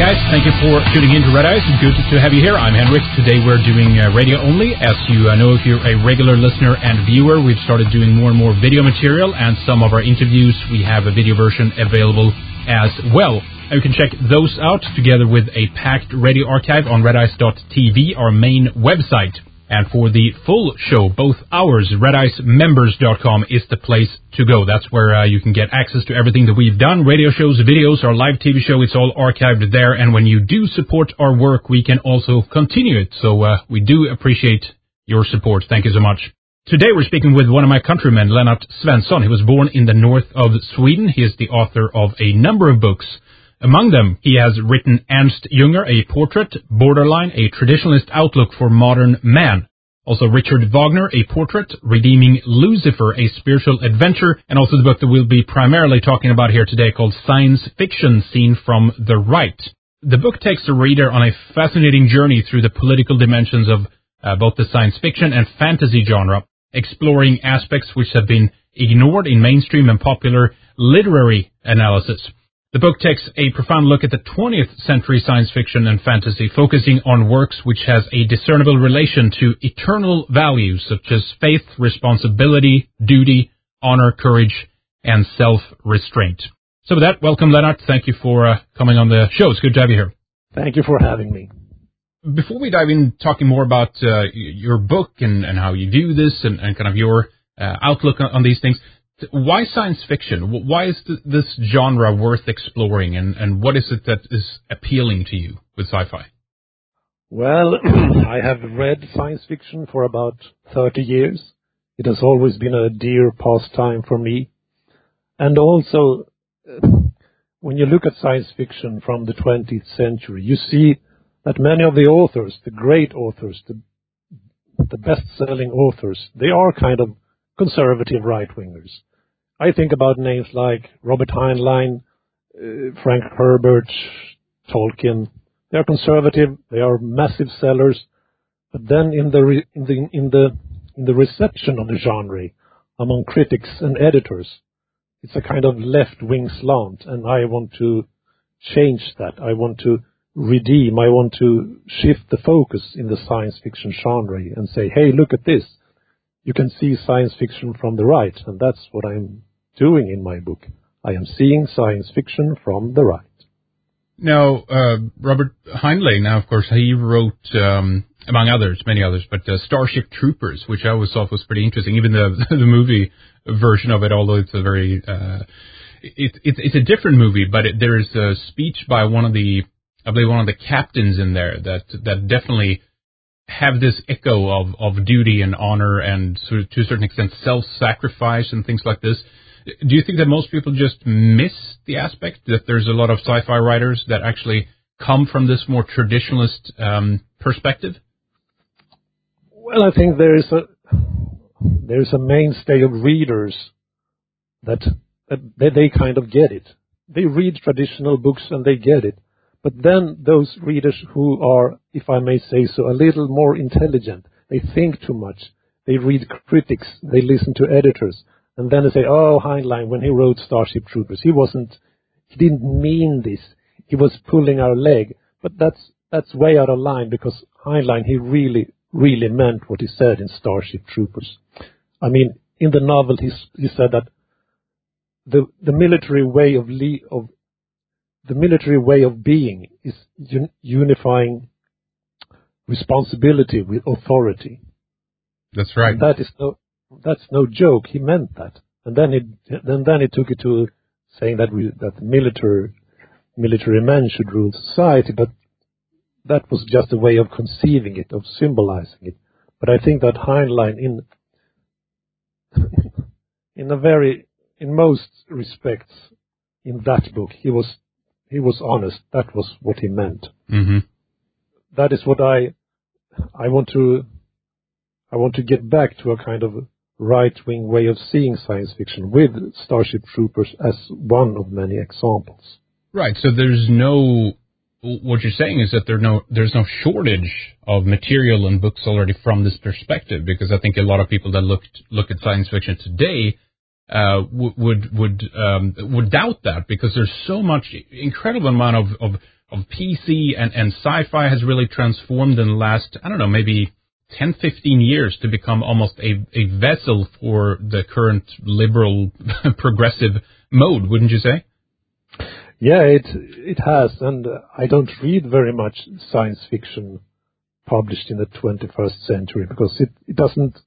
guys. Thank you for tuning in to Red Eyes. Good to have you here. I'm Henrik. Today we're doing radio only. As you know, if you're a regular listener and viewer, we've started doing more and more video material, and some of our interviews, we have a video version available as well. You can check those out together with a packed radio archive on redice.tv, our main website. And for the full show, both hours, redicemembers.com is the place to go. That's where you can get access to everything that we've done. Radio shows, videos, our live TV show, it's all archived there. And when you do support our work, we can also continue it. So we do appreciate your support. Thank you so much. Today we're speaking with one of my countrymen, Lennart Svensson. He was born in the north of Sweden. He is the author of a number of books. Among them, he has written Ernst Junger, A Portrait, Borderline, A Traditionalist Outlook for Modern Man. Also Richard Wagner, A Portrait, Redeeming Lucifer, A Spiritual Adventure, and also the book that we'll be primarily talking about here today called Science Fiction Seen from the Right. The book takes the reader on a fascinating journey through the political dimensions of both the science fiction and fantasy genre, exploring aspects which have been ignored in mainstream and popular literary analysis. The book takes a profound look at the 20th century science fiction and fantasy, focusing on works which has a discernible relation to eternal values such as faith, responsibility, duty, honor, courage, and self-restraint. So with that, welcome, Lennart. Thank you for coming on the show. It's good to have you here. Thank you for having me. Before we dive in talking more about your book and how you view this and kind of your outlook on these things, why science fiction? Why is this genre worth exploring, and what is it that is appealing to you with sci-fi? Well, I have read science fiction for about 30 years. It has always been a dear pastime for me. And also, when you look at science fiction from the 20th century, you see that many of the authors, the great authors, the best-selling authors, they are kind of conservative right-wingers. I think about names like Robert Heinlein, Frank Herbert, Tolkien. They are conservative. They are massive sellers. But then in the reception of the genre among critics and editors, it's a kind of left-wing slant, and I want to change that. I want to redeem. I want to shift the focus in the science fiction genre and say, hey, look at this. You can see science fiction from the right, and that's what I'm doing in my book. I am seeing science fiction from the right. Now, Robert Heinlein, now, of course, he wrote, among others, many others, but Starship Troopers, which I always thought was pretty interesting. Even the movie version of it, although it's a very, it's a different movie, but there is a speech by I believe one of the captains in there that definitely have this echo of duty and honor and sort of, to a certain extent, self-sacrifice and things like this. Do you think that most people just miss the aspect that there's a lot of sci-fi writers that actually come from this more traditionalist perspective? Well, I think there's a mainstay of readers that they kind of get it. They read traditional books and they get it. But then those readers who are, if I may say so, a little more intelligent, they think too much. They read critics, they listen to editors, and then they say, oh, Heinlein, when he wrote Starship Troopers, he didn't mean this. He was pulling our leg. But that's way out of line, because Heinlein, he really, really meant what he said in Starship Troopers. I mean, in the novel, he said that the military way of being is unifying responsibility with authority. That's right. And that's no joke. He meant that. And then he took it to saying that military men should rule society, but that was just a way of conceiving it, of symbolizing it. But I think that Heinlein, in most respects, in that book, he was honest. That was what he meant. Mm-hmm. That is what I want to get back to, a kind of right-wing way of seeing science fiction, with Starship Troopers as one of many examples. Right. So what you're saying is that there's no shortage of material and books already from this perspective, because I think a lot of people that look at science fiction today would doubt that, because there's so much incredible amount of PC and sci-fi has really transformed in the last, I don't know, maybe 10, 15 years to become almost a vessel for the current liberal progressive mode, wouldn't you say? Yeah, it has, and I don't read very much science fiction published in the 21st century because it doesn't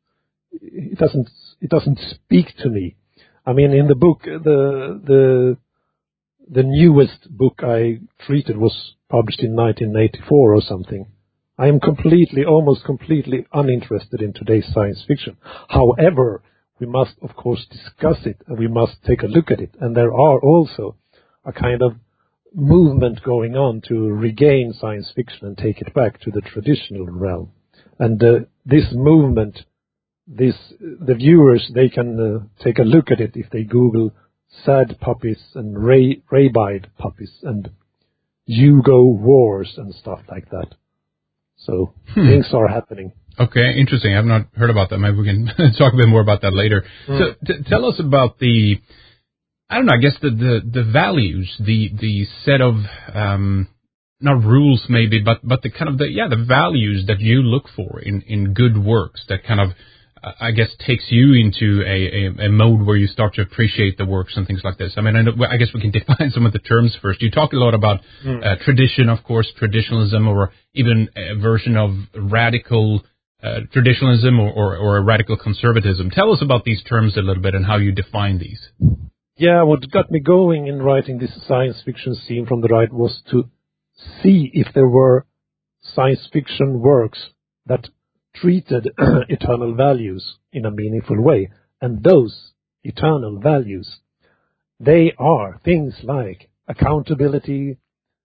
speak to me. I mean, in the book, the newest book I treated was published in 1984 or something. I am almost completely uninterested in today's science fiction. However, we must, of course, discuss it, and we must take a look at it. And there are also a kind of movement going on to regain science fiction and take it back to the traditional realm. And this movement, the viewers, they can take a look at it if they Google sad puppies and rabid puppies and Yugo wars and stuff like that. So things are happening. Okay, interesting. I've not heard about that. Maybe we can talk a bit more about that later. So tell us about the, I don't know, I guess the values, the set of, not rules maybe, but the kind of the values that you look for in good works that kind of, I guess, takes you into a mode where you start to appreciate the works and things like this. I mean, I guess we can define some of the terms first. You talk a lot about tradition, of course, traditionalism, or even a version of radical traditionalism or a radical conservatism. Tell us about these terms a little bit and how you define these. Yeah, what got me going in writing this science fiction scene from the right was to see if there were science fiction works that treated eternal values in a meaningful way. And those eternal values, they are things like accountability,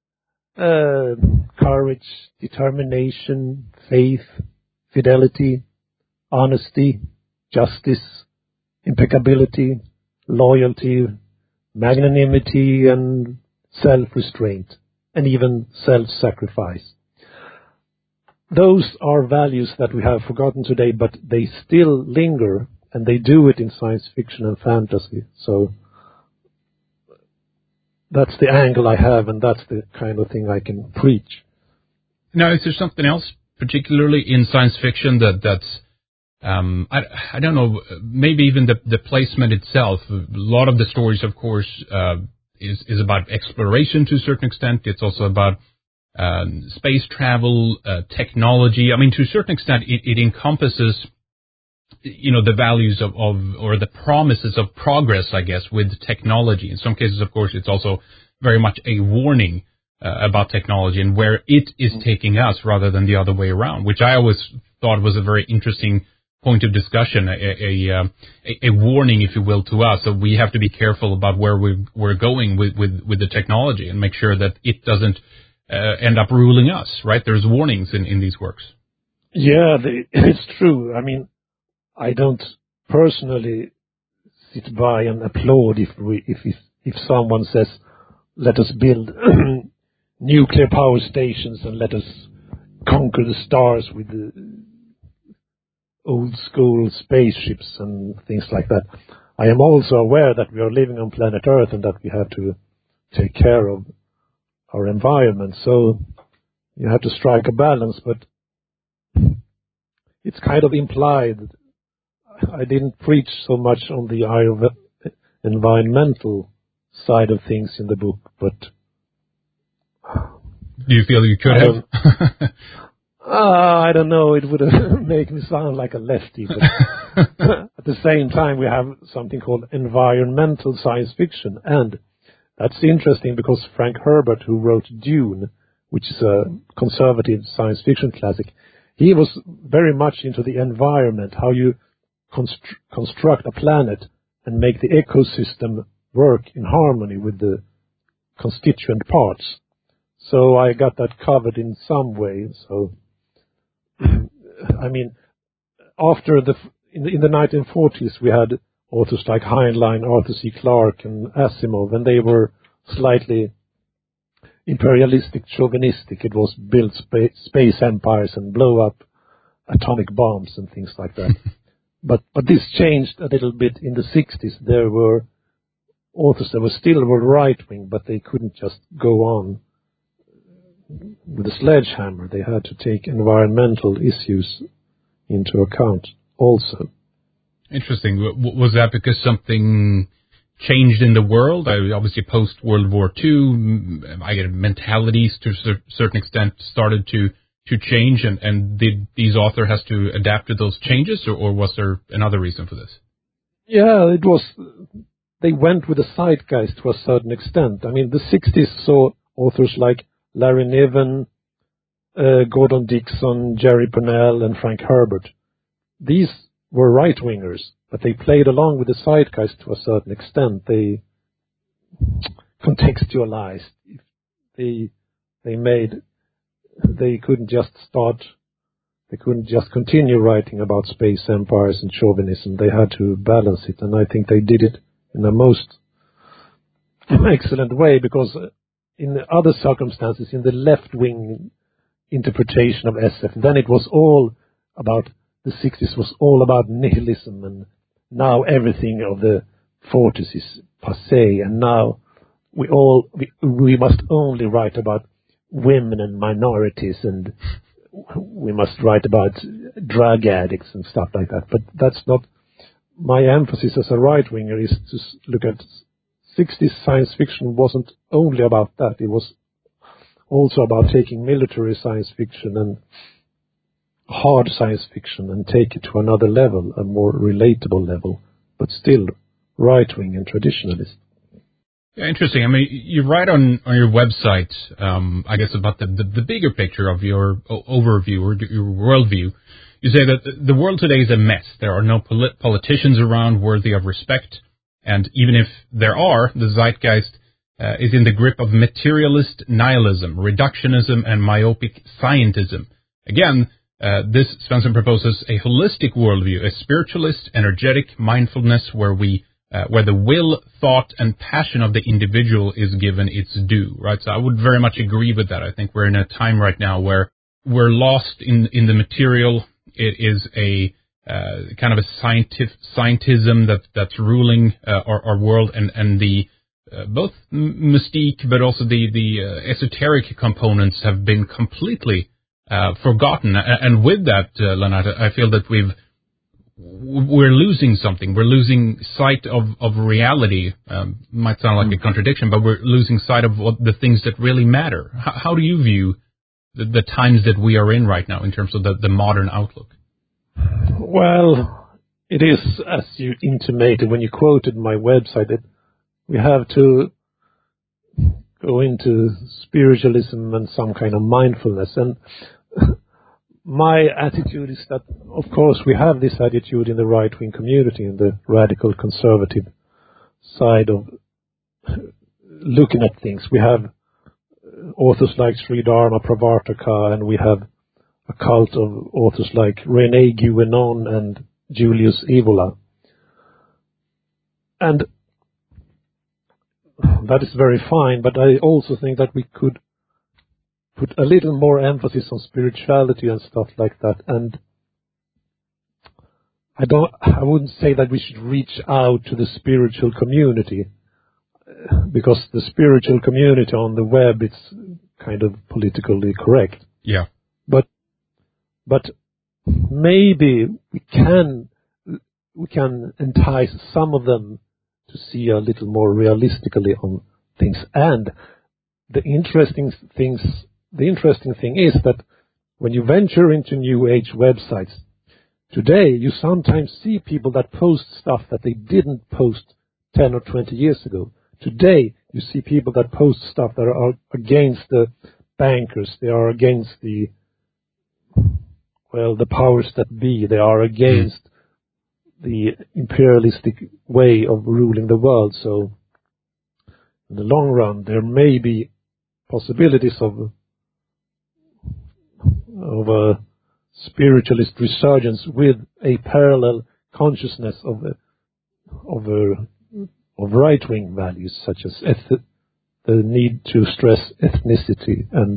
courage, determination, faith, fidelity, honesty, justice, impeccability, loyalty, magnanimity, and self-restraint, and even self-sacrifice. Those are values that we have forgotten today, but they still linger, and they do it in science fiction and fantasy. So that's the angle I have, and that's the kind of thing I can preach. Now, is there something else, particularly in science fiction, that's I don't know, maybe even the placement itself? A lot of the stories, of course, is about exploration to a certain extent. It's also about space travel, technology. I mean, to a certain extent, it encompasses, the values of or the promises of progress, I guess, with technology. In some cases, of course, it's also very much a warning about technology and where it is taking us rather than the other way around, which I always thought was a very interesting point of discussion, a warning, if you will, to us. So we have to be careful about where we're going with the technology and make sure that it doesn't end up ruling us, right? There's warnings in these works. Yeah, it's true. I mean, I don't personally sit by and applaud if someone says, let us build nuclear power stations and let us conquer the stars with the old school spaceships and things like that. I am also aware that we are living on planet Earth and that we have to take care of our environment. So you have to strike a balance, but it's kind of implied. I didn't preach so much on the environmental side of things in the book, but do you feel you could have? I don't know. It would make me sound like a lefty. But at the same time, we have something called environmental science fiction. And that's interesting because Frank Herbert, who wrote Dune, which is a conservative science fiction classic, he was very much into the environment, how you construct a planet and make the ecosystem work in harmony with the constituent parts. So I got that covered in some way. So, I mean, after in the 1940s, we had authors like Heinlein, Arthur C. Clarke, and Asimov, and they were slightly imperialistic, chauvinistic. It was build space empires and blow up atomic bombs and things like that. But this changed a little bit in the 60s. There were authors that were right-wing, but they couldn't just go on with a sledgehammer. They had to take environmental issues into account also. Interesting. Was that because something changed in the world? Obviously, post World War II, I guess mentalities to a certain extent started to change, and did these authors has to adapt to those changes, or was there another reason for this? Yeah, it was. They went with the zeitgeist to a certain extent. I mean, the 60s saw authors like Larry Niven, Gordon Dixon, Jerry Pournelle, and Frank Herbert. These were right-wingers, but they played along with the zeitgeist to a certain extent. They contextualized. They couldn't just continue writing about space empires and chauvinism. They had to balance it, and I think they did it in a most excellent way, because in other circumstances, in the left-wing interpretation of SF, then it was all about, the 60s was all about nihilism, and now everything of the 40s is passé, and now we must only write about women and minorities, and we must write about drug addicts and stuff like that. But that's not my emphasis as a right-winger. Is to look at 60s science fiction wasn't only about that. It was also about taking military science fiction and hard science fiction and take it to another level, a more relatable level, but still right-wing and traditionalist. Yeah, interesting. I mean, you write on your website, I guess, about the bigger picture of your overview or your worldview. You say that the world today is a mess. There are no politicians around worthy of respect, and even if there are, the zeitgeist is in the grip of materialist nihilism, reductionism, and myopic scientism. Again, this Svensson proposes a holistic worldview, a spiritualist, energetic mindfulness where the will, thought, and passion of the individual is given its due, right? So I would very much agree with that. I think we're in a time right now where we're lost in the material. It is a kind of a scientism that's ruling our world, and the both mystique but also the esoteric components have been completely forgotten. And with that, Lennart, I feel that we're losing something. We're losing sight of reality. Might sound like a contradiction, but we're losing sight of the things that really matter. How do you view the times that we are in right now in terms of the modern outlook? Well, it is, as you intimated when you quoted my website, that we have to go into spiritualism and some kind of mindfulness. And my attitude is that, of course, we have this attitude in the right-wing community, in the radical conservative side of looking at things. We have authors like Sri Dharma Pravartaka, and we have a cult of authors like René Guénon and Julius Evola. And that is very fine, but I also think that we could put a little more emphasis on spirituality and stuff like that. And I wouldn't say that we should reach out to the spiritual community, because the spiritual community on the web, it's kind of politically correct. Yeah. But maybe we can entice some of them to see a little more realistically on things. And the interesting thing is that when you venture into New Age websites, today you sometimes see people that post stuff that they didn't post 10 or 20 years ago. Today you see people that post stuff that are against the bankers, they are against the powers that be, they are against the imperialistic way of ruling the world. So in the long run, there may be possibilities of a spiritualist resurgence with a parallel consciousness of right-wing values, such as the need to stress ethnicity and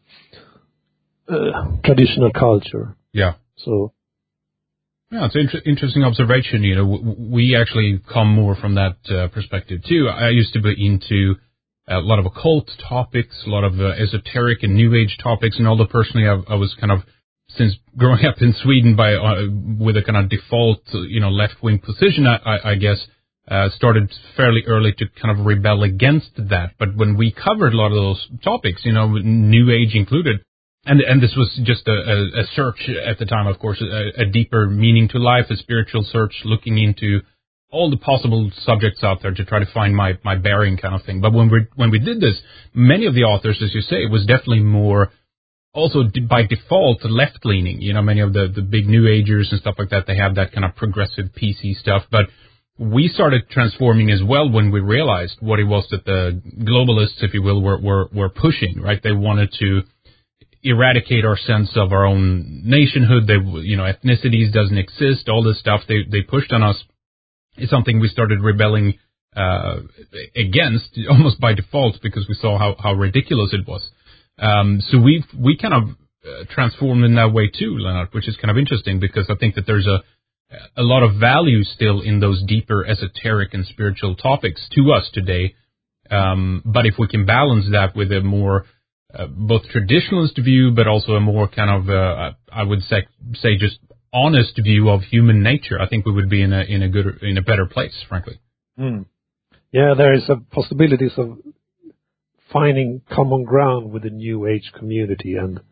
traditional culture. Yeah. So. Yeah, it's an interesting observation. You know, we actually come more from that perspective too. I used to be into a lot of occult topics, a lot of esoteric and New Age topics. And although personally I was kind of, since growing up in Sweden with a kind of default, left-wing position, I guess, started fairly early to kind of rebel against that. But when we covered a lot of those topics, New Age included, and this was just a search at the time, of course, a deeper meaning to life, a spiritual search, looking into all the possible subjects out there to try to find my bearing kind of thing. But when we did this, many of the authors, as you say, was definitely more also by default left-leaning. Many of the big New Agers and stuff like that, they have that kind of progressive PC stuff. But we started transforming as well when we realized what it was that the globalists, if you will, were pushing, right? They wanted to eradicate our sense of our own nationhood. Ethnicities doesn't exist. All this stuff they pushed on us is something we started rebelling against almost by default because we saw how ridiculous it was. So we kind of transformed in that way too, Lennart, which is kind of interesting because I think that there's a lot of value still in those deeper esoteric and spiritual topics to us today. But if we can balance that with a more both traditionalist view, but also a more kind of I would say just honest view of human nature, I think we would be in a better place, frankly. Yeah, there is a possibilities of finding common ground with the New Age community, and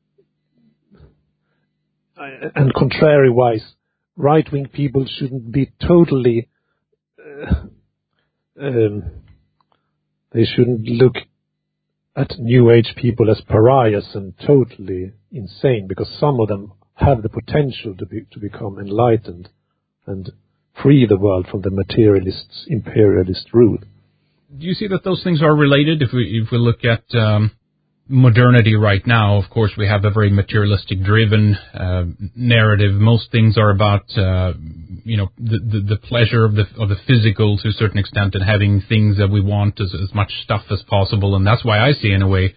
contrary-wise, right-wing people shouldn't be totally. They shouldn't look at New Age people as pariahs and totally insane, because some of them have the potential to become enlightened and free the world from the materialists' imperialist rule. Do you see that those things are related? If we look at modernity right now, of course, we have a very materialistic driven narrative. Most things are about the pleasure of the physical to a certain extent, and having things that we want, as much stuff as possible. And that's why I see, in a way,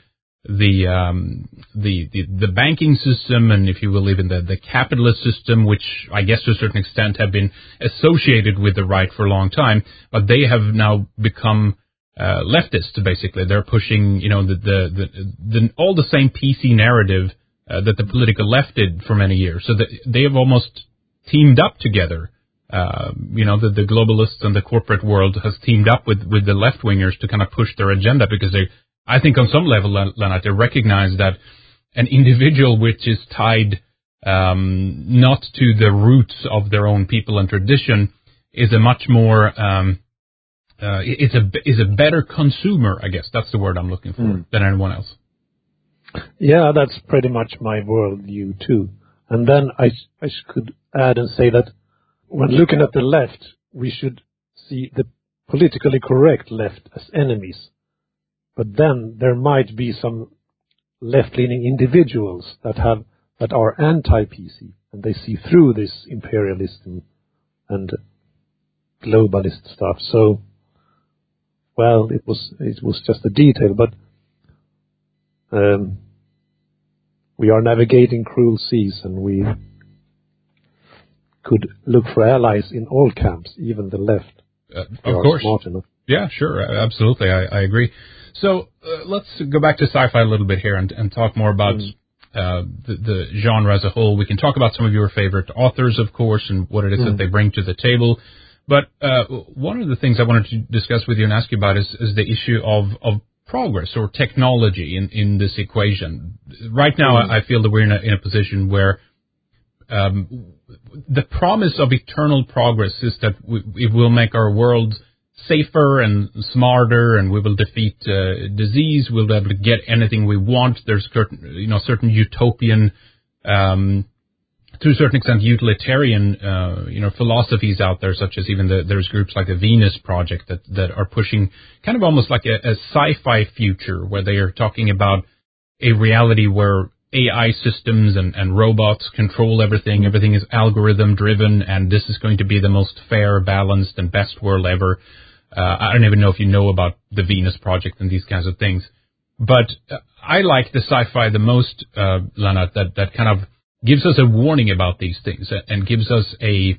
the banking system, and if you will, even the capitalist system, which I guess to a certain extent have been associated with the right for a long time, but they have now become leftists. Basically, they're pushing all the same PC narrative that the political left did for many years. So they have almost teamed up together. The globalists and the corporate world has teamed up with the left wingers to kind of push their agenda, because I think on some level, Lennart, they recognize that an individual which is tied not to the roots of their own people and tradition is a much more is a better consumer, I guess that's the word I'm looking for, than anyone else. Yeah, that's pretty much my worldview too. And then I could add and say that when looking at the left, we should see the politically correct left as enemies. But then there might be some left-leaning individuals that are anti-PC, and they see through this imperialism and globalist stuff. So, well, it was just a detail, but we are navigating cruel seas, and we could look for allies in all camps, even the left. Of course. Smart enough. Yeah, sure, absolutely, I agree. So let's go back to sci-fi a little bit here and talk more about the genre as a whole. We can talk about some of your favorite authors, of course, and what it is that they bring to the table. But one of the things I wanted to discuss with you and ask you about is the issue of progress or technology in this equation. Right now, I feel that we're in a position where the promise of eternal progress is that it will make our world safer and smarter, and we will defeat disease. We'll be able to get anything we want. There's certain utopian, to a certain extent, utilitarian, philosophies out there, such as even there's groups like the Venus Project that are pushing kind of almost like a sci-fi future, where they are talking about a reality where AI systems and robots control everything. Everything is algorithm driven, and this is going to be the most fair, balanced, and best world ever. I don't even know if you know about the Venus Project and these kinds of things, but I like the sci-fi the most, Lennart, that kind of gives us a warning about these things and gives us a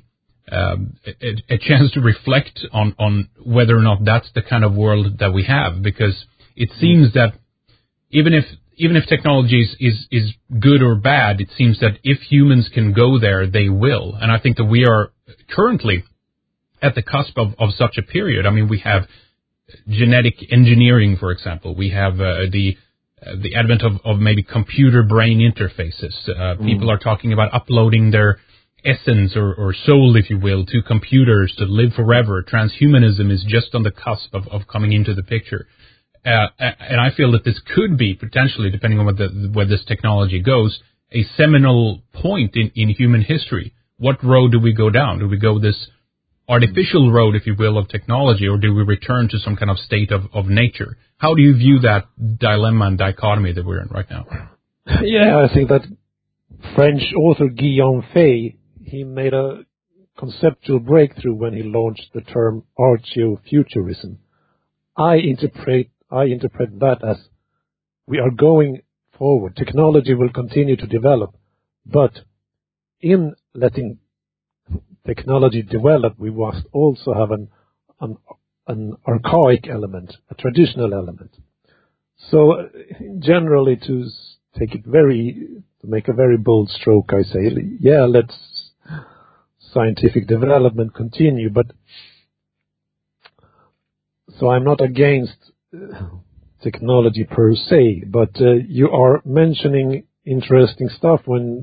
a chance to reflect on whether or not that's the kind of world that we have, because it seems that even if technology is good or bad, it seems that if humans can go there, they will. And I think that we are currently at the cusp of such a period. I mean, we have genetic engineering, for example. We have the advent of maybe computer-brain interfaces. People are talking about uploading their essence or soul, if you will, to computers to live forever. Transhumanism is just on the cusp of coming into the picture. And I feel that this could be potentially, depending on where this technology goes, a seminal point in human history. What road do we go down? Do we go this artificial road, if you will, of technology, or do we return to some kind of state of nature? How do you view that dilemma and dichotomy that we're in right now? Yeah, I think that French author Guillaume Fay, he made a conceptual breakthrough when he launched the term archaeofuturism. I interpret that as we are going forward. Technology will continue to develop, but in letting technology develop, we must also have an archaic element, a traditional element. So generally, to make a very bold stroke, I say, yeah, let's scientific development continue, but so I'm not against technology per se, but you are mentioning interesting stuff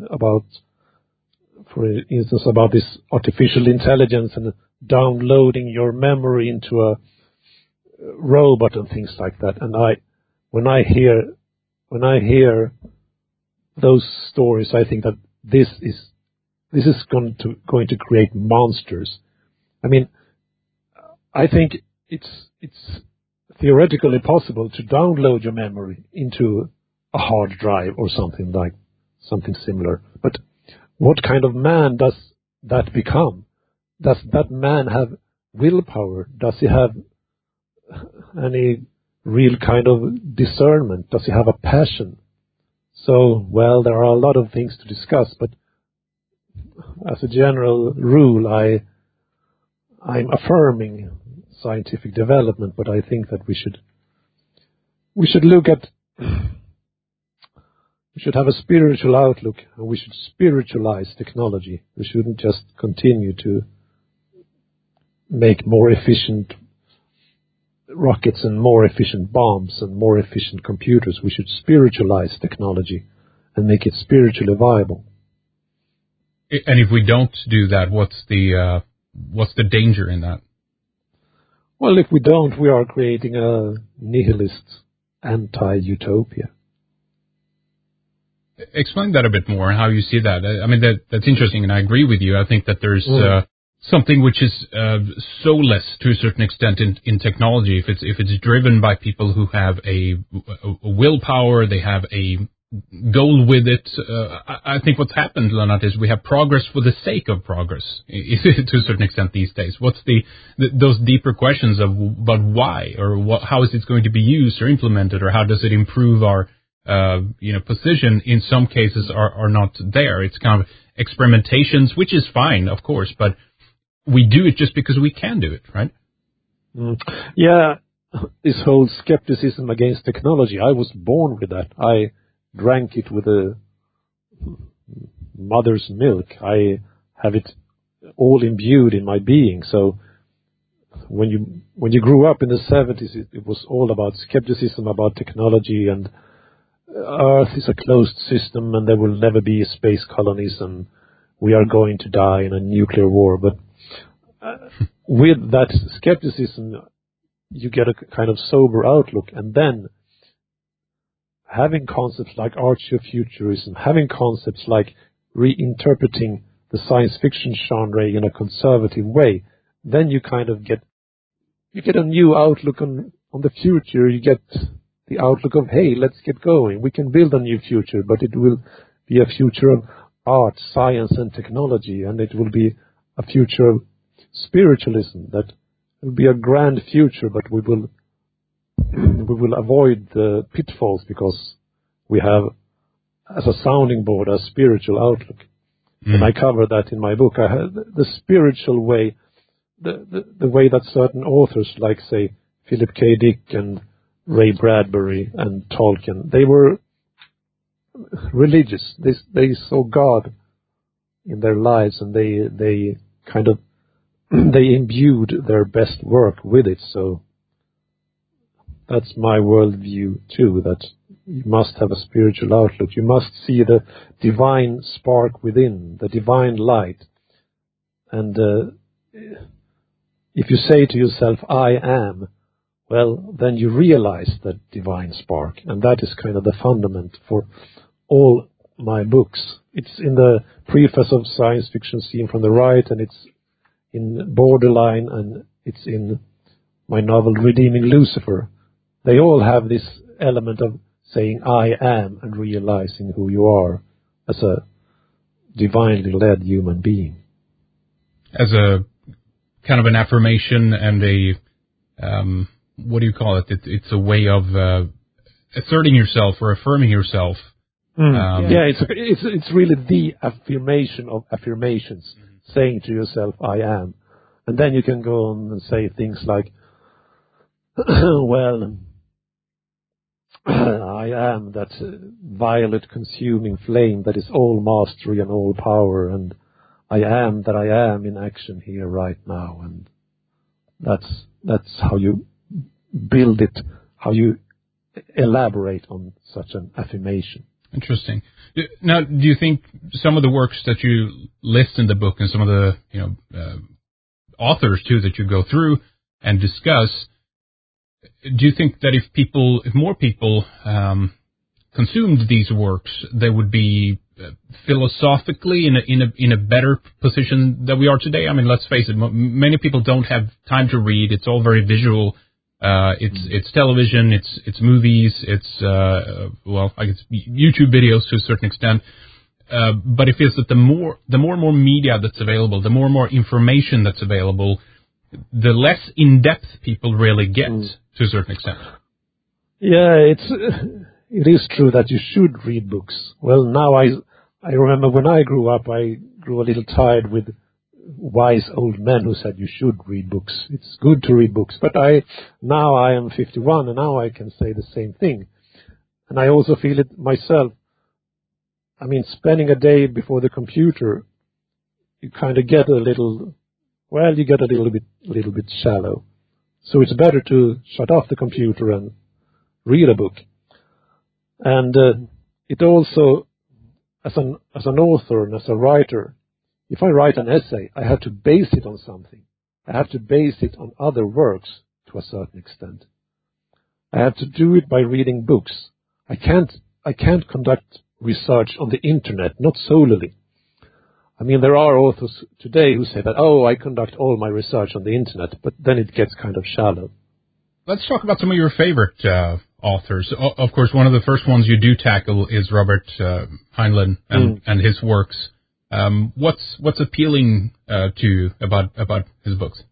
for instance, about this artificial intelligence and downloading your memory into a robot and things like that. And when I hear those stories, I think that this is going to create monsters. I mean, I think it's theoretically possible to download your memory into a hard drive or something similar. But what kind of man does that become? Does that man have willpower? Does he have any real kind of discernment? Does he have a passion? So, well, there are a lot of things to discuss, but as a general rule, I'm affirming scientific development, but I think that we should look at, we should have a spiritual outlook, and we should spiritualize technology. We shouldn't just continue to make more efficient rockets and more efficient bombs and more efficient computers. We should spiritualize technology and make it spiritually viable. And if we don't do that, what's the danger in that? Well, if we don't, we are creating a nihilist anti-utopia. Explain that a bit more, how you see that. I mean, that's interesting, and I agree with you. I think that there's something which is soulless to a certain extent in technology. If it's driven by people who have a willpower, they have a goal with it. I think what's happened, Lennart, is we have progress for the sake of progress to a certain extent these days. What's those deeper questions about why, or how is it going to be used or implemented, or how does it improve our position? In some cases are not there. It's kind of experimentations, which is fine, of course, but we do it just because we can do it, right? Yeah, this whole skepticism against technology, I was born with that. I drank it with a mother's milk. I have it all imbued in my being. So when you grew up in the 70s, it was all about skepticism about technology, and Earth is a closed system and there will never be space colonies and we are going to die in a nuclear war. But with that skepticism, you get a kind of sober outlook, and then having concepts like archaeofuturism, having concepts like reinterpreting the science fiction genre in a conservative way, then you kind of get a new outlook on the future. You get the outlook of, hey, let's get going. We can build a new future, but it will be a future of art, science, and technology, and it will be a future of spiritualism. That will be a grand future, but we will avoid the pitfalls because we have, as a sounding board, a spiritual outlook. And I cover that in my book. I had the spiritual way, the way that certain authors, like, say, Philip K. Dick and Ray Bradbury and Tolkien, they were religious. They saw God in their lives, and they kind of they imbued their best work with it. So that's my worldview too, that you must have a spiritual outlook. You must see the divine spark within, the divine light. And if you say to yourself, I am, well, then you realize that divine spark. And that is kind of the fundament for all my books. It's in the preface of Science Fiction Seen from the Right, and it's in Borderline, and it's in my novel Redeeming Lucifer. They all have this element of saying I am and realizing who you are as a divinely led human being. As a kind of an affirmation and a, what do you call it? It's a way of asserting yourself or affirming yourself. It's really the affirmation of affirmations, saying to yourself, I am. And then you can go on and say things like, well, I am that violet consuming flame that is all mastery and all power, and I am that I am in action here right now. And that's how you build it, how you elaborate on such an affirmation. Interesting. Now, do you think some of the works that you list in the book and some of the authors too that you go through and discuss, do you think that if more people consumed these works, they would be philosophically in a better position than we are today? I mean, let's face it, many people don't have time to read. It's all very visual. It's television, it's movies, it's I guess YouTube videos to a certain extent. But it feels that the more and more media that's available, the more and more information that's available, the less in-depth people really get to a certain extent. Yeah, it is true that you should read books. Well, now I remember when I grew up, I grew a little tired with wise old men who said you should read books. It's good to read books. But now I am 51, and now I can say the same thing. And I also feel it myself. I mean, spending a day before the computer, you kind of get a little bit shallow. So it's better to shut off the computer and read a book. And it also, as an author and as a writer, if I write an essay, I have to base it on something. I have to base it on other works to a certain extent. I have to do it by reading books. I can't conduct research on the internet, not solely. I mean, there are authors today who say that, I conduct all my research on the internet, but then it gets kind of shallow. Let's talk about some of your favorite authors. Of course, one of the first ones you do tackle is Robert Heinlein and his works. What's appealing to you about his books?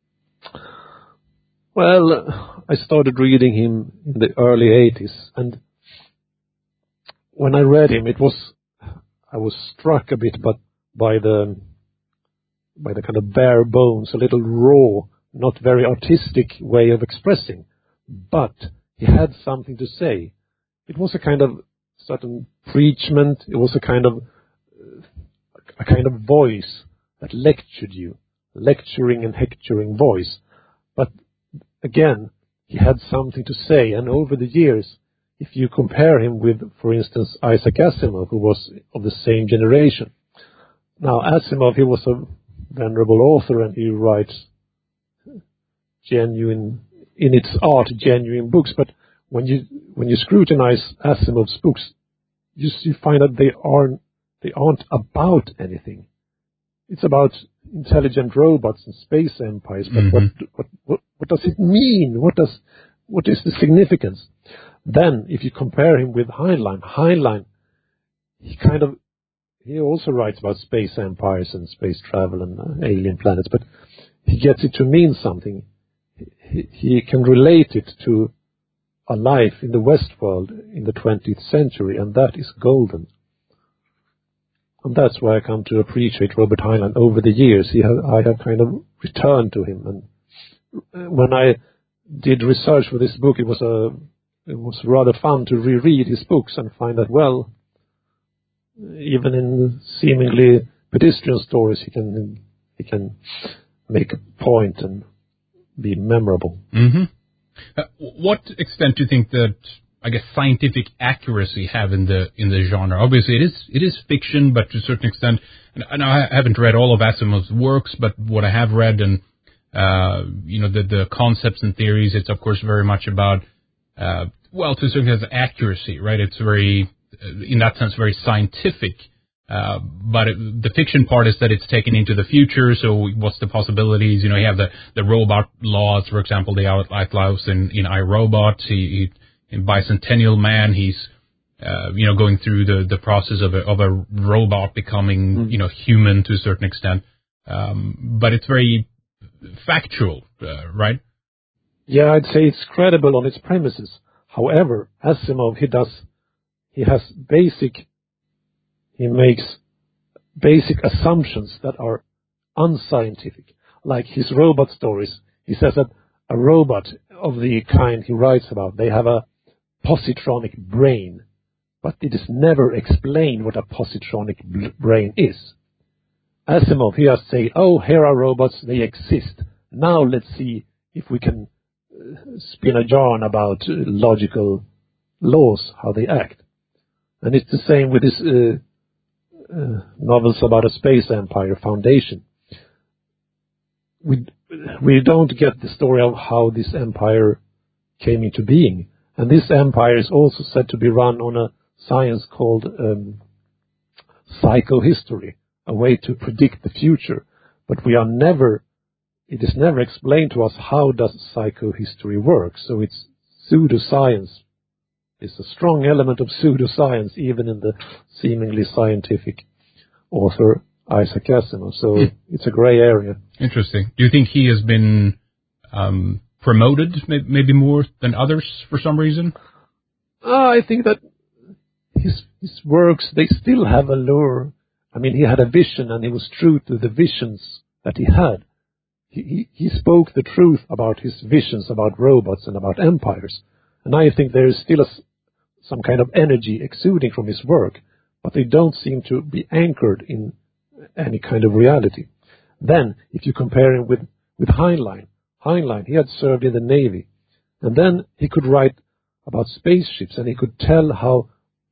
Well, I started reading him in the early 80s, and when I read him, I was struck a bit by the kind of bare bones, a little raw, not very artistic way of expressing, but he had something to say. It was a kind of certain preachment. It was a kind of voice that lectured you, lecturing and hectoring voice. But again, he had something to say, and over the years, if you compare him with, for instance, Isaac Asimov, who was of the same generation. Now, Asimov, he was a venerable author, and he writes genuine books. But when you scrutinize Asimov's books, you find that they aren't about anything. It's about intelligent robots and space empires. But what does it mean? What is the significance? Then, if you compare him with Heinlein, he also writes about space empires and space travel and alien planets, but he gets it to mean something. He can relate it to a life in the West world in the 20th century, and that is golden. And that's why I come to appreciate Robert Heinlein over the years. I have kind of returned to him. And when I did research for this book, it was rather fun to reread his books and find that, well, even in seemingly pedestrian stories, he can make a point and be memorable. Mm-hmm. What extent do you think that, I guess, scientific accuracy have in the genre? Obviously, it is fiction, but to a certain extent, and I haven't read all of Asimov's works, but what I have read and the concepts and theories, it's of course very much about to a certain extent accuracy, right? It's very, in that sense, very scientific. But the fiction part is that it's taken into the future. So what's the possibilities? You have the robot laws, for example, the outlaws in iRobot. In Bicentennial Man, he's going through the process of a robot becoming human to a certain extent. But it's very factual, right? Yeah, I'd say it's credible on its premises. However, Asimov, he makes basic assumptions that are unscientific. Like his robot stories, he says that a robot of the kind he writes about, they have a positronic brain, but it is never explained what a positronic brain is. Asimov, he has said, here are robots, they exist. Now let's see if we can spin a yarn about logical laws, how they act. And it's the same with his novels about a space empire, Foundation. We don't get the story of how this empire came into being. And this empire is also said to be run on a science called psychohistory, a way to predict the future. But it is never explained to us how does psychohistory work. So it's pseudoscience. It's a strong element of pseudoscience, even in the seemingly scientific author Isaac Asimov. So it's a gray area. Interesting. Do you think he has been promoted maybe more than others for some reason? I think that his works, they still have allure. I mean, he had a vision and he was true to the visions that he had. He spoke the truth about his visions about robots and about empires. And I think there is still some kind of energy exuding from his work, but they don't seem to be anchored in any kind of reality. Then, if you compare him with Heinlein, he had served in the Navy, and then he could write about spaceships, and he could tell how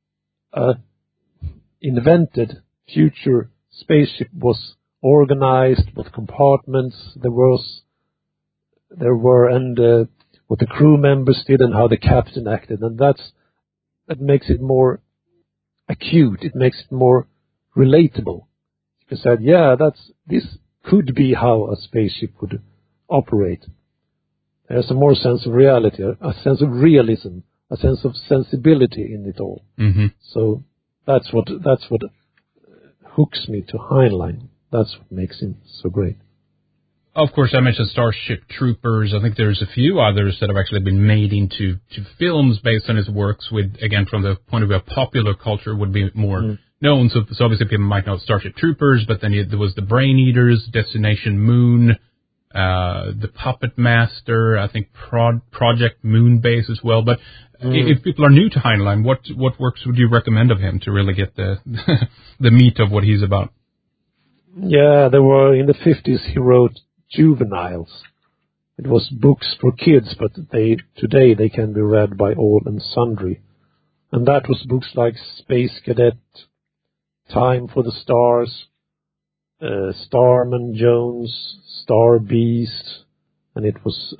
invented future spaceship was organized, what compartments there were, and what the crew members did, and how the captain acted, and that makes it more acute. It makes it more relatable. You can say, this could be how a spaceship would operate. There's a more sense of reality, a sense of realism, a sense of sensibility in it all. Mm-hmm. So that's what hooks me to Heinlein. That's what makes him so great. Of course, I mentioned Starship Troopers. I think there's a few others that have actually been made into films based on his works, with, again, from the point of view of popular culture, would be more known. So obviously people might know Starship Troopers, but then there was the Brain Eaters, Destination Moon, the Puppet Master, I think Project Moonbase as well. But if people are new to Heinlein, what works would you recommend of him to really get the the meat of what he's about? Yeah, there were, in the 50s, he wrote Juveniles. It was books for kids, but today they can be read by all and sundry. And that was books like Space Cadet, Time for the Stars, Starman Jones, Star Beast, and it was,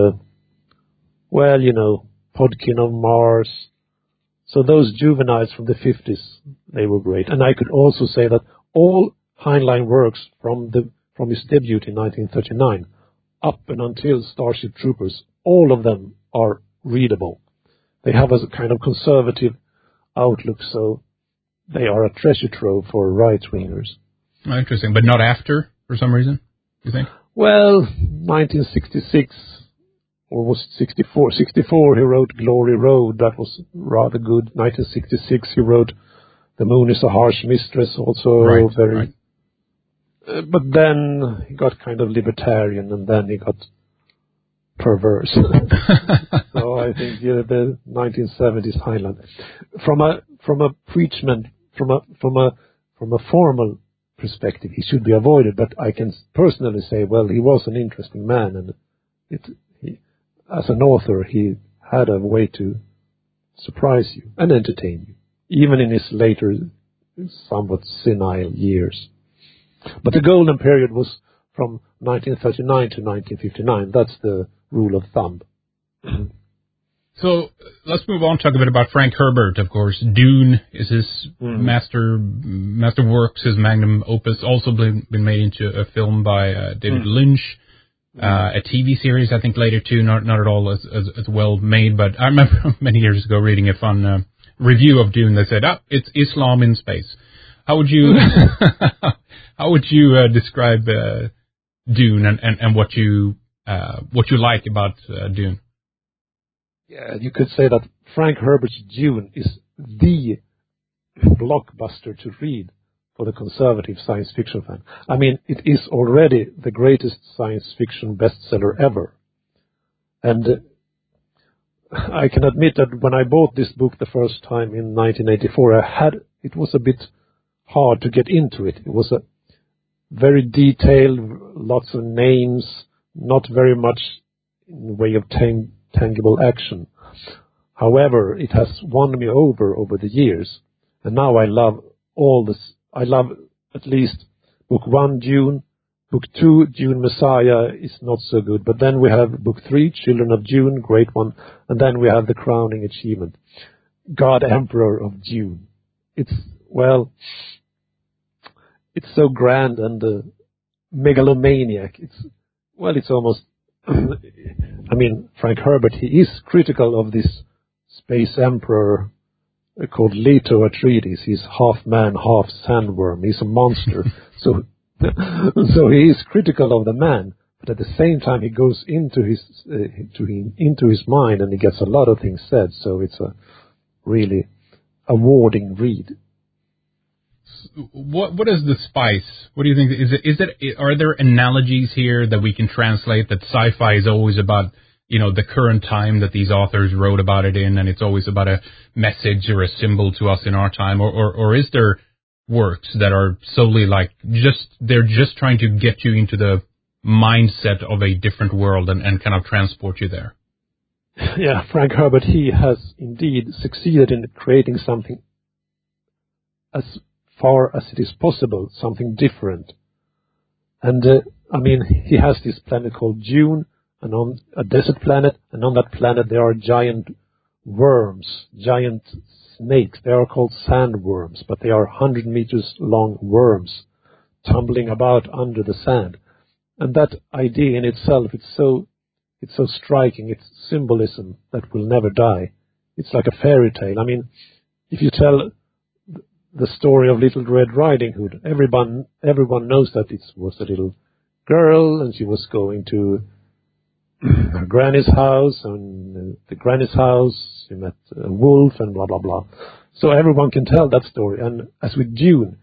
Podkin of Mars. So those juveniles from the 50s, they were great. And I could also say that all Heinlein works from his debut in 1939 up and until Starship Troopers, all of them are readable. They have a kind of conservative outlook, so they are a treasure trove for right-wingers. Oh, interesting, but not after, for some reason, you think? Well, 1966, or was it 64? 64, he wrote Glory Road. That was rather good. 1966, he wrote The Moon is a Harsh Mistress, also Right, very... right. But then he got kind of libertarian, and then he got perverse. So I think the 1970s Heinlein, from a preachment, from a formal perspective, he should be avoided. But I can personally say, well, he was an interesting man, and as an author, he had a way to surprise you and entertain you, even in his later, somewhat senile years. But the golden period was from 1939 to 1959. That's the rule of thumb. So let's move on, talk a bit about Frank Herbert, of course. Dune is his master works, his magnum opus, also been made into a film by David Lynch, a TV series, I think, later too, not at all as well made, but I remember many years ago reading a fun review of Dune that said, it's Islam in space. How would you describe Dune and what you like about Dune? Yeah, you could say that Frank Herbert's Dune is the blockbuster to read for the conservative science fiction fan. I mean, it is already the greatest science fiction bestseller ever. And I can admit that when I bought this book the first time in 1984, it was a bit hard to get into it. It was a very detailed, lots of names, not very much in the way of tangible action. However, it has won me over the years, and now I love all this. I love at least book 1, Dune. Book 2, Dune Messiah, is not so good, but then we have book 3, Children of Dune, great one, and then we have the crowning achievement, God Emperor of Dune. It's so grand and megalomaniac. It's almost, I mean, Frank Herbert, he is critical of this space emperor called Leto Atreides. He's half man, half sandworm. He's a monster. So he is critical of the man, but at the same time he goes into his mind and he gets a lot of things said. So it's a really awarding read. What is the spice? What do you think? Are there analogies here that we can translate, that sci-fi is always about, the current time that these authors wrote about it in, and it's always about a message or a symbol to us in our time, or is there works that are solely they're just trying to get you into the mindset of a different world and kind of transport you there? Yeah, Frank Herbert, he has indeed succeeded in creating something, as far as it is possible, something different. And he has this planet called Dune, and on a desert planet, and on that planet there are giant worms, giant snakes. They are called sandworms, but they are 100 meters long worms tumbling about under the sand. And that idea in itself, it's so striking. It's symbolism that will never die. It's like a fairy tale. I mean, if you tell the story of Little Red Riding Hood, everyone knows that it was a little girl and she was going to her granny's house, and the granny's house she met a wolf and blah blah blah. So everyone can tell that story. And as with Dune,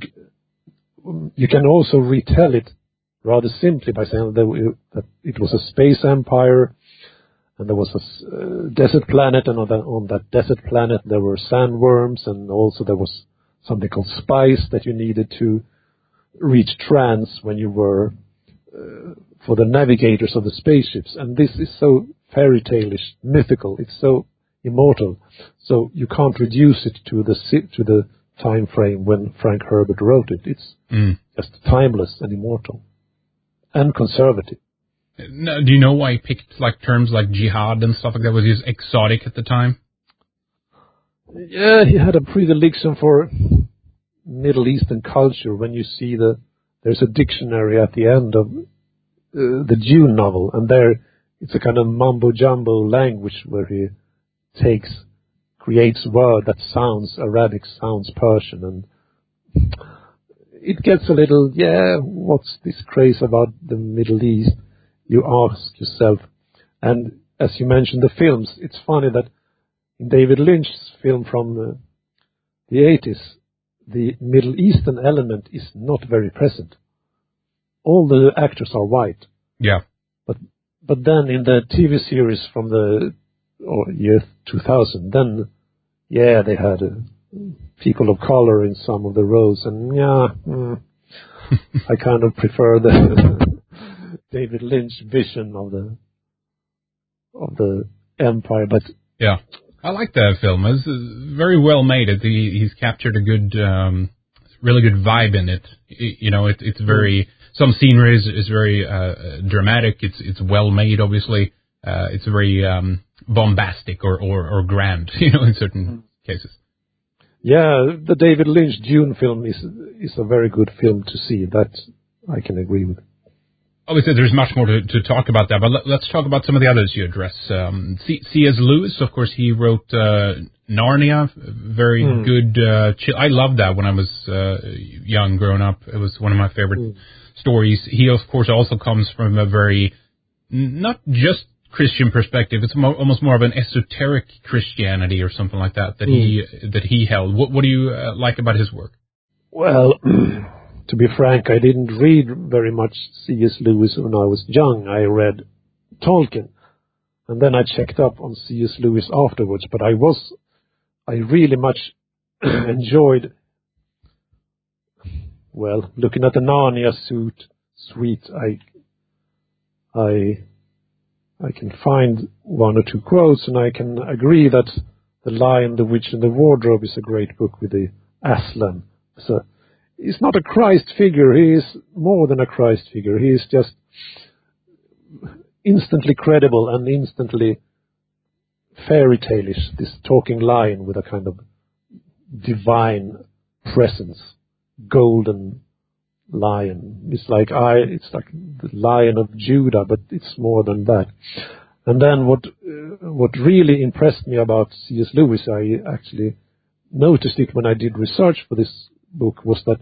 you can also retell it rather simply by saying that it was a space empire, and there was a desert planet, and on that desert planet there were sandworms, and also there was something called spice that you needed to reach trance when you were for the navigators of the spaceships. And this is so fairy tale-ish, mythical. It's so immortal. So you can't reduce it to the time frame when Frank Herbert wrote it. It's just timeless and immortal and conservative. Now, do you know why he picked terms like jihad and stuff like that? Was he exotic at the time? Yeah, he had a predilection for Middle Eastern culture. When you see there's a dictionary at the end of the Dune novel, and there it's a kind of mumbo-jumbo language where he creates word that sounds Arabic, sounds Persian, and it gets a little, what's this craze about the Middle East? You ask yourself. And as you mentioned, the films, it's funny that in David Lynch's film from the 80s, the Middle Eastern element is not very present. All the actors are white. Yeah. But then in the TV series from the year 2000, then, yeah, they had people of color in some of the roles, and I kind of prefer the David Lynch vision of the Empire, but yeah, I like that film. It's very well made. He's captured a good, really good vibe in it. It's very. Some scenery is very dramatic. It's well made. Obviously, it's very bombastic or grand. In certain cases. Yeah, the David Lynch Dune film is a very good film to see. That I can agree with. Obviously, there's much more to talk about that, but let's talk about some of the others you address. C.S. Lewis, of course, he wrote Narnia, very good. I loved that when I was young, growing up. It was one of my favorite stories. He, of course, also comes from a very, not just Christian perspective, it's almost more of an esoteric Christianity or something like that he held. What do you like about his work? Well, to be frank, I didn't read very much C.S. Lewis when I was young. I read Tolkien, and then I checked up on C.S. Lewis afterwards, but I really much enjoyed, well, looking at the Narnia suite, I can find one or two quotes, and I can agree that The Lion, the Witch, and the Wardrobe is a great book with the Aslan. So he's not a Christ figure. He is more than a Christ figure. He is just instantly credible and instantly fairy tale-ish, this talking lion with a kind of divine presence, golden lion. It's like the Lion of Judah, but it's more than that. And then what really impressed me about C.S. Lewis, I actually noticed it when I did research for this book, was that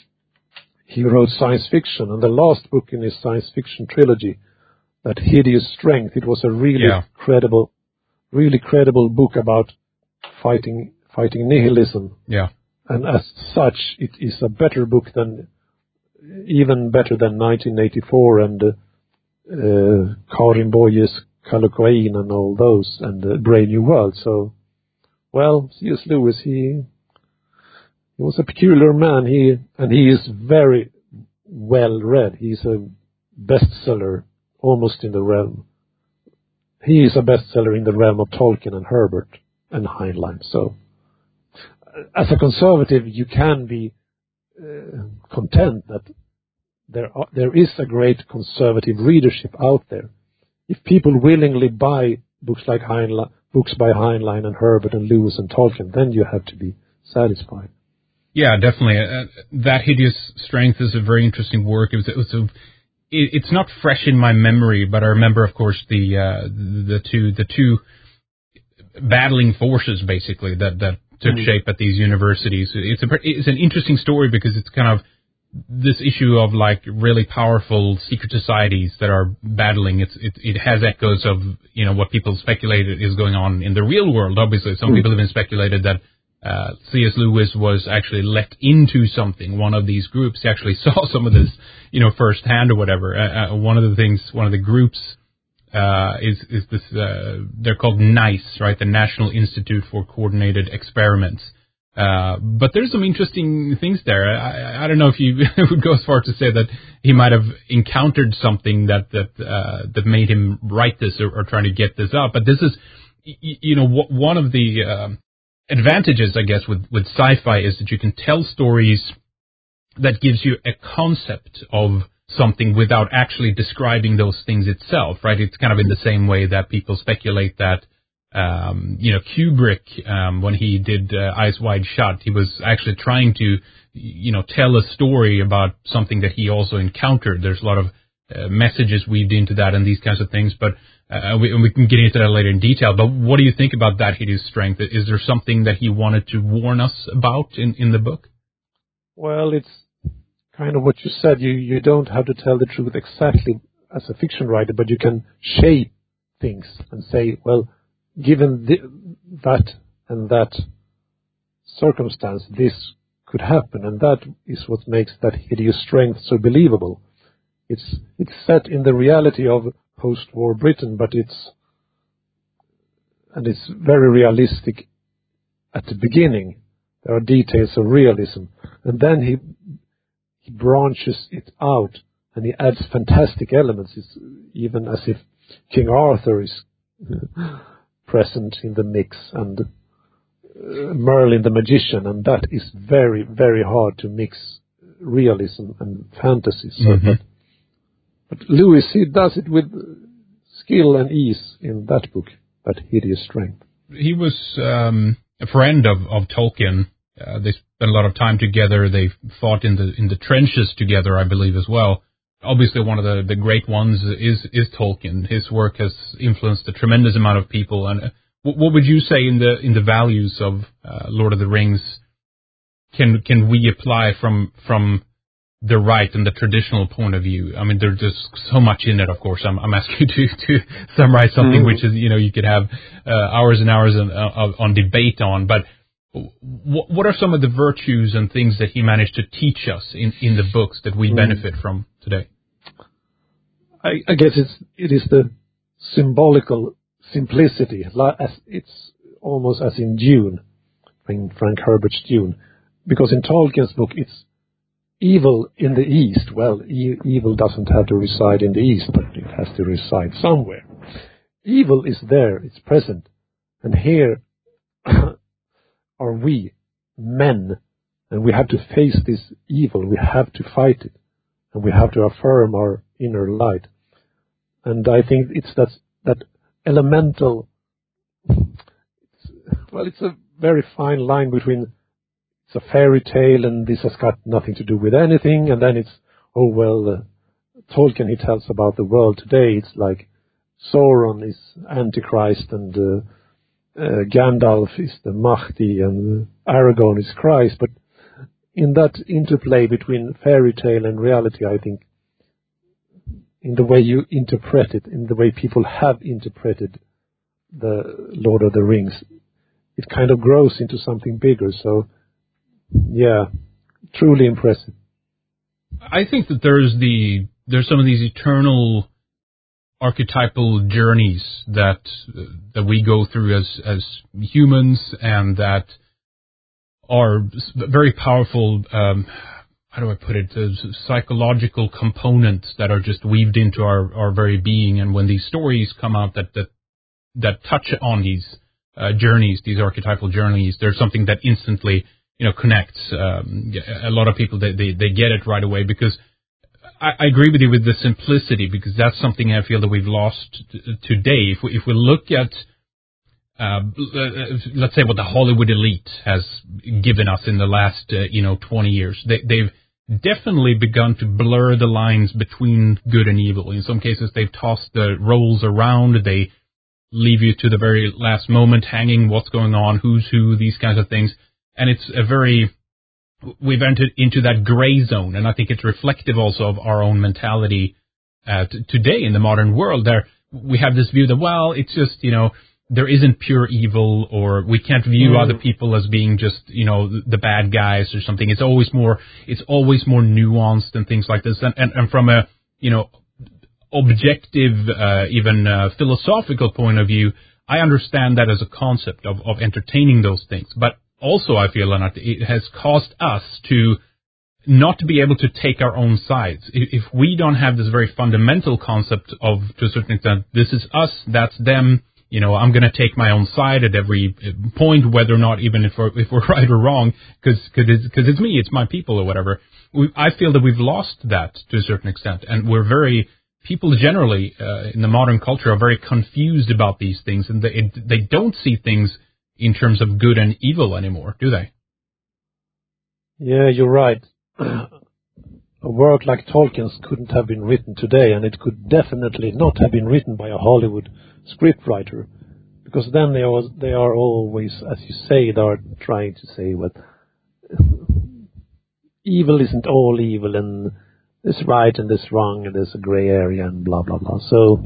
he wrote science fiction, and the last book in his science fiction trilogy, that Hideous Strength, it was a really credible book about fighting nihilism. Yeah. And as such, it is a better book even better than 1984 and Karin Boye's Kallocain and all those, and Brave New World. So, well, C.S. Lewis, he was a peculiar man. He is very well read. He's a bestseller almost in the realm. He is a bestseller in the realm of Tolkien and Herbert and Heinlein. So, as a conservative, you can be content that there is a great conservative readership out there. If people willingly buy books by Heinlein and Herbert and Lewis and Tolkien, then you have to be satisfied. Yeah, definitely. That Hideous Strength is a very interesting work. It's not fresh in my memory, but I remember, of course, the two battling forces basically that took shape at these universities. It's an interesting story because it's kind of this issue of like really powerful secret societies that are battling. It has echoes of what people speculated is going on in the real world. Obviously, some people have been speculated that C.S. Lewis was actually let into something. One of these groups he actually saw some of this firsthand or whatever. One of the groups is this. They're called NICE, right? The National Institute for Coordinated Experiments. But there's some interesting things there. I don't know if you would go as far to say that he might have encountered something that made him write this or trying to get this up. But this is, one of the advantages, I guess, with sci-fi is that you can tell stories that gives you a concept of something without actually describing those things itself, right? It's kind of in the same way that people speculate that Kubrick, when he did Eyes Wide Shut, he was actually trying to, tell a story about something that he also encountered. There's a lot of messages weaved into that and these kinds of things, but we can get into that later in detail. But what do you think about That Hideous Strength? Is there something that he wanted to warn us about in the book? Well, it's kind of what you said. You don't have to tell the truth exactly as a fiction writer, but you can shape things and say, well, given that and that circumstance, this could happen, and that is what makes that hideous strength so believable. It's set in the reality of post-war Britain, but it's very realistic at the beginning. There are details of realism, and then he branches it out, and he adds fantastic elements. It's even as if King Arthur is present in the mix, and Merlin the magician, and that is very, very hard to mix realism and fantasy. So, but Lewis, he does it with skill and ease in that book, that hideous strength. He was a friend of Tolkien. They spent a lot of time together. They fought in the trenches together, I believe, as well. Obviously, one of the great ones is Tolkien. His work has influenced a tremendous amount of people. And what would you say in the values of Lord of the Rings can we apply from the right and the traditional point of view? I mean, there's just so much in it. Of course, I'm asking you to summarize something which is, you could have hours and hours on debate on. But what are some of the virtues and things that he managed to teach us in the books that we benefit from today? I guess it is the symbolical simplicity. It's almost as in Dune, in Frank Herbert's Dune, because in Tolkien's book it's evil in the East. Well, evil doesn't have to reside in the East, but it has to reside somewhere. Evil is there, it's present. And here are we, men, and we have to face this evil. We have to fight it, and we have to affirm our inner light. And I think it's that elemental, it's a very fine line between it's a fairy tale and this has got nothing to do with anything, and then it's, Tolkien, he tells about the world today. It's like Sauron is Antichrist, and Gandalf is the Mahdi, and Aragorn is Christ. But in that interplay between fairy tale and reality, I think, in the way you interpret it, in the way people have interpreted the Lord of the Rings, it kind of grows into something bigger. So, yeah, truly impressive. I think that there's some of these eternal archetypal journeys that we go through as humans, and that are very powerful. How do I put it? Psychological components that are just weaved into our very being. And when these stories come out that touch on these journeys, these archetypal journeys, there's something that instantly connects. A lot of people they get it right away, because I agree with you with the simplicity, because that's something I feel that we've lost today. If we look at let's say what the Hollywood elite has given us in the last 20 years, they've definitely begun to blur the lines between good and evil. In some cases, they've tossed the roles around. They leave you to the very last moment hanging what's going on, who's who, these kinds of things. And it's we've entered into that gray zone, and I think it's reflective also of our own mentality today in the modern world. There we have this view that, it's just, there isn't pure evil, or we can't view other people as being just, the bad guys or something. It's always more nuanced and things like this. And from a, objective, even philosophical point of view, I understand that as a concept of entertaining those things. But also I feel, Lennart, it has caused us to not be able to take our own sides. If we don't have this very fundamental concept of, to a certain extent, this is us, that's them, I'm going to take my own side at every point, whether or not, even if we're right or wrong, because it's me, it's my people or whatever. I feel that we've lost that to a certain extent, and people generally in the modern culture are very confused about these things, and they don't see things in terms of good and evil anymore, do they? Yeah, you're right. A work like Tolkien's couldn't have been written today, and it could definitely not have been written by a Hollywood scriptwriter, because then they are always, as you say, they are trying to say, evil isn't all evil, and there's right and there's wrong, and there's a gray area, and blah, blah, blah. So,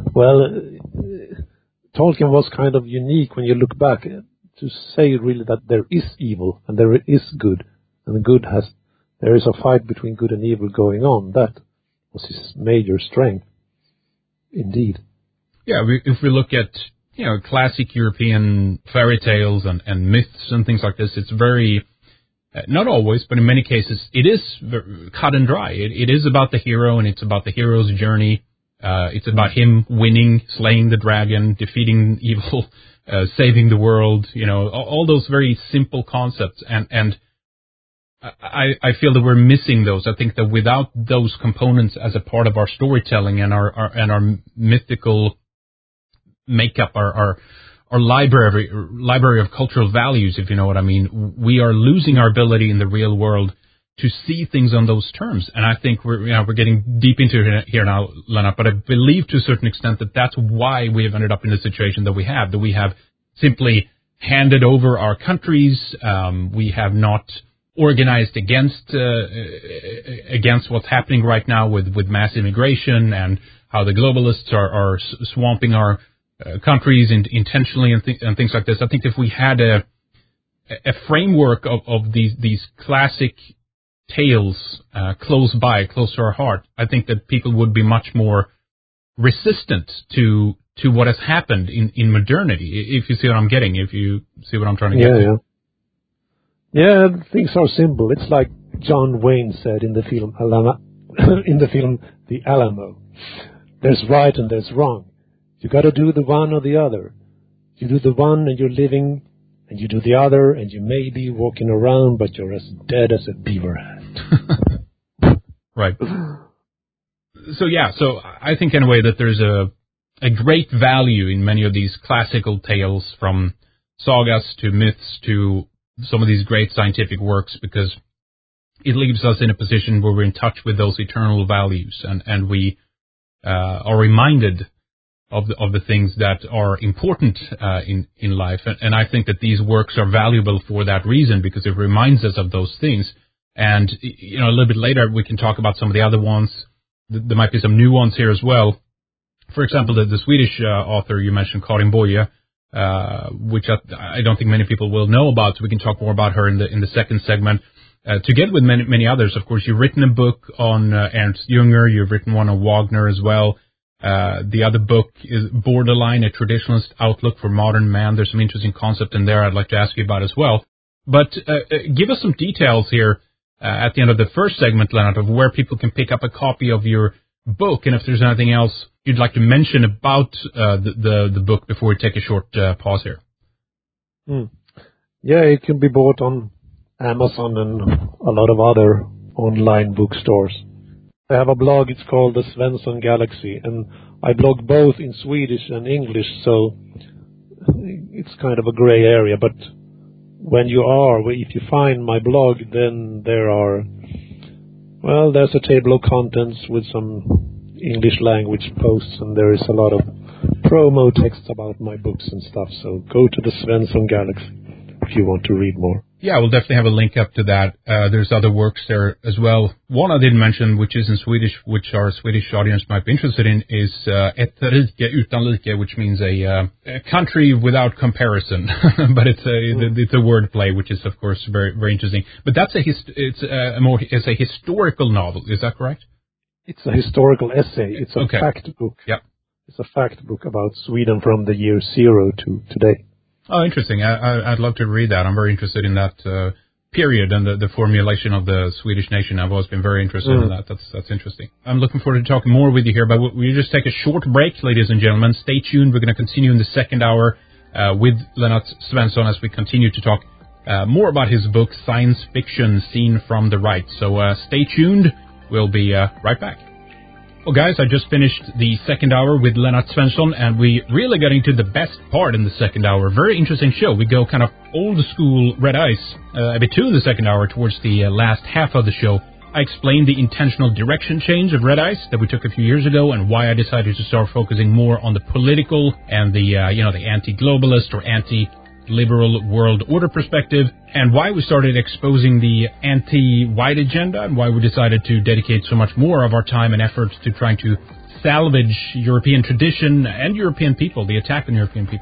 Tolkien was kind of unique when you look back to say really that there is evil and there is good, and there is a fight between good and evil going on. That was his major strength, indeed. Yeah, if we look at classic European fairy tales and myths and things like this, it's very not always, but in many cases, it is cut and dry. It is about the hero, and it's about the hero's journey. It's about him winning, slaying the dragon, defeating evil, saving the world. All those very simple concepts, and I feel that we're missing those. I think that without those components as a part of our storytelling and our mythical makeup, our library of cultural values, if you know what I mean, we are losing our ability in the real world to see things on those terms. And I think we're getting deep into it here now, Lennart, but I believe to a certain extent that that's why we have ended up in the situation that we have simply handed over our countries. We have not organized against what's happening right now with mass immigration and how the globalists are swamping our countries intentionally and things like this. I think if we had a framework of these classic tales close to our heart, I think that people would be much more resistant to what has happened in modernity. If you see what I'm getting, if you see what I'm trying to get. Yeah, things are simple. It's like John Wayne said in the film The Alamo. There's right and there's wrong. You got to do the one or the other. You do the one and you're living, and you do the other and you may be walking around, but you're as dead as a beaver hat. Right. So I think in a way that there's a great value in many of these classical tales, from sagas to myths to some of these great scientific works, because it leaves us in a position where we're in touch with those eternal values, and we are reminded of the things that are important in life. And I think that these works are valuable for that reason, because it reminds us of those things. And a little bit later we can talk about some of the other ones. There might be some new ones here as well. For example, the Swedish author you mentioned, Karin Boye, which I don't think many people will know about, so we can talk more about her in the second segment. Together with many others, of course, you've written a book on Ernst Jünger, you've written one on Wagner as well. The other book is Borderline, A Traditionalist Outlook for Modern Man. There's some interesting concept in there I'd like to ask you about as well. But give us some details here at the end of the first segment, Lennart, of where people can pick up a copy of your book, and if there's anything else you'd like to mention about the book before we take a short pause here. Yeah, it can be bought on Amazon and a lot of other online bookstores. I have a blog, it's called the Svensson Galaxy, and I blog both in Swedish and English, so it's kind of a gray area, but if you find my blog, then there's a table of contents with some English language posts, and there is a lot of promo texts about my books and stuff, so go to the Svensson Galaxy if you want to read more. Yeah, we'll definitely have a link up to that. There's other works there as well. One I didn't mention, which is in Swedish, which our Swedish audience might be interested in, is Ett rike utan like, which means a country without comparison. But it's a word play, which is of course very very interesting. But that's it's a historical novel. Is that correct? It's a historical essay. It's a fact book. Yep. It's a fact book about Sweden from the year 0 to today. Oh, interesting. I'd love to read that. I'm very interested in that period and the formulation of the Swedish nation. I've always been very interested in that. That's interesting. I'm looking forward to talking more with you here, but we'll just take a short break, ladies and gentlemen. Stay tuned. We're going to continue in the second hour with Lennart Svensson as we continue to talk more about his book, Science Fiction Seen from the Right. So stay tuned. We'll be right back. Well, guys, I just finished the second hour with Lennart Svensson, and we really got into the best part in the second hour. Very interesting show. We go kind of old school Red Ice a bit too in the second hour towards the last half of the show. I explained the intentional direction change of Red Ice that we took a few years ago, and why I decided to start focusing more on the political and the anti-globalist or anti-liberal world order perspective, and why we started exposing the anti-white agenda, and why we decided to dedicate so much more of our time and effort to trying to salvage European tradition and European people, the attack on European people.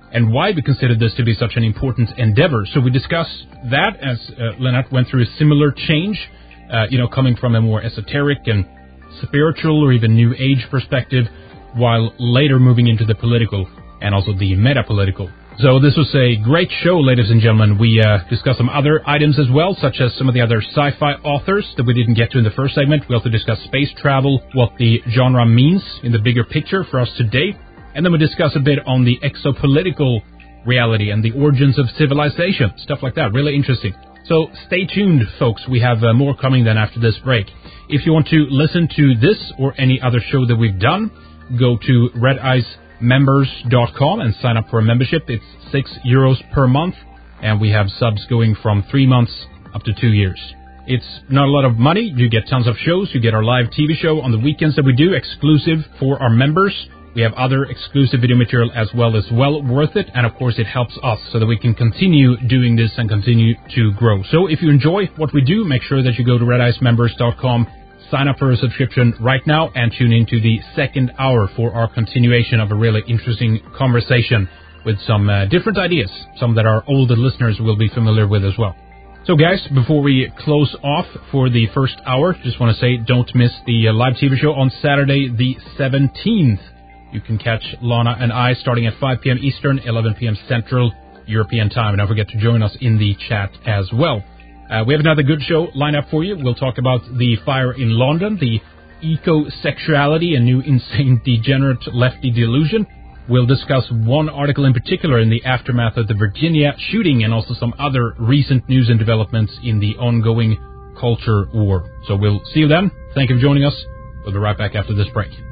and why we consider this to be such an important endeavor. So we discuss that as Lennart went through a similar change, coming from a more esoteric and spiritual or even New Age perspective, while later moving into the political and also the meta-political. So this was a great show, ladies and gentlemen. We discussed some other items as well, such as some of the other sci-fi authors that we didn't get to in the first segment. We also discussed space travel, what the genre means in the bigger picture for us today. And then we discuss a bit on the exopolitical reality and the origins of civilization, stuff like that. Really interesting. So stay tuned, folks. We have more coming then after this break. If you want to listen to this or any other show that we've done, go to redicemembers.com and sign up for a membership. It's €6 per month, and we have subs going from 3 months up to 2 years. It's not a lot of money. You get tons of shows. You get our live TV show on the weekends that we do, exclusive for our members. We have other exclusive video material as well worth it. And, of course, it helps us so that we can continue doing this and continue to grow. So if you enjoy what we do, make sure that you go to redicemembers.com, sign up for a subscription right now, and tune into the second hour for our continuation of a really interesting conversation with some different ideas, some that our older listeners will be familiar with as well. So, guys, before we close off for the first hour, just want to say don't miss the live TV show on Saturday the 17th. You can catch Lana and I starting at 5 p.m. Eastern, 11 p.m. Central European Time. And don't forget to join us in the chat as well. We have another good show lined up for you. We'll talk about the fire in London, the eco-sexuality, a new insane degenerate lefty delusion. We'll discuss one article in particular in the aftermath of the Virginia shooting and also some other recent news and developments in the ongoing culture war. So we'll see you then. Thank you for joining us. We'll be right back after this break.